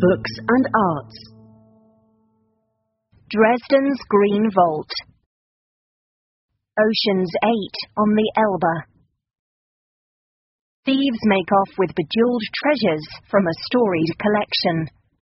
Books and Arts. Dresden's Green Vault. Ocean's 8 on the Elbe. Thieves make off with bejeweled treasures from a storied collection.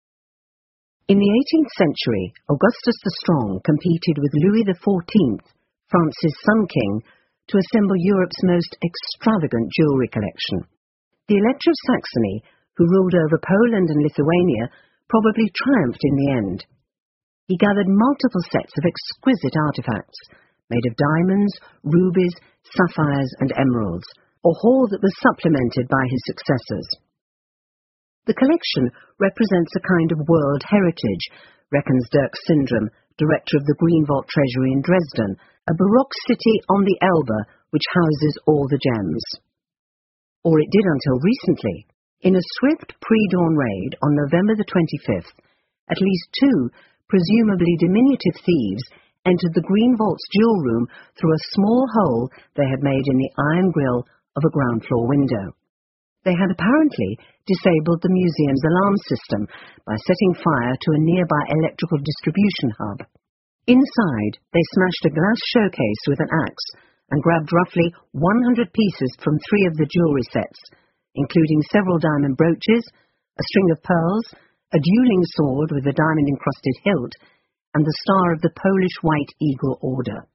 In the 18th century, Augustus the Strong competed with Louis XIV, France's Sun King, to assemble Europe's most extravagant jewellery collection. The Elector of Saxony, who ruled over Poland and Lithuania, probably triumphed in the end. He gathered multiple sets of exquisite artefacts, made of diamonds, rubies, sapphires and emeralds, a haul that was supplemented by his successors. The collection represents a kind of world heritage, reckons Dirk Sindrum, director of the Green Vault Treasury in Dresden, a Baroque city on the Elbe which houses all the gems. Or it did until recently. In a swift pre-dawn raid on November the 25th, at least two, presumably diminutive thieves, entered the Green Vault's jewel room through a small hole they had made in the iron grille of a ground-floor window. They had apparently disabled the museum's alarm system by setting fire to a nearby electrical distribution hub. Inside, they smashed a glass showcase with an axe and grabbed roughly 100 pieces from 3 of the jewellery sets, including several diamond brooches, a string of pearls, a dueling sword with a diamond-encrusted hilt, and the star of the Polish White Eagle Order.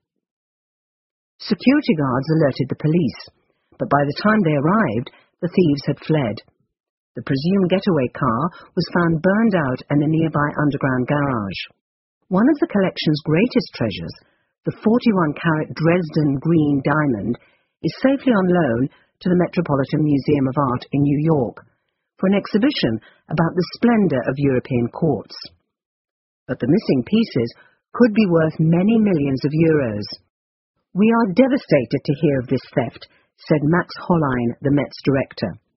Security guards alerted the police, but by the time they arrived, the thieves had fled. The presumed getaway car was found burned out in a nearby underground garage. One of the collection's greatest treasures, the 41-carat Dresden green diamond, is safely on loan to the Metropolitan Museum of Art in New York for an exhibition about the splendor of European quartz. But the missing pieces could be worth many millions of euros. "We are devastated to hear of this theft," said Max Hollein, the Met's director.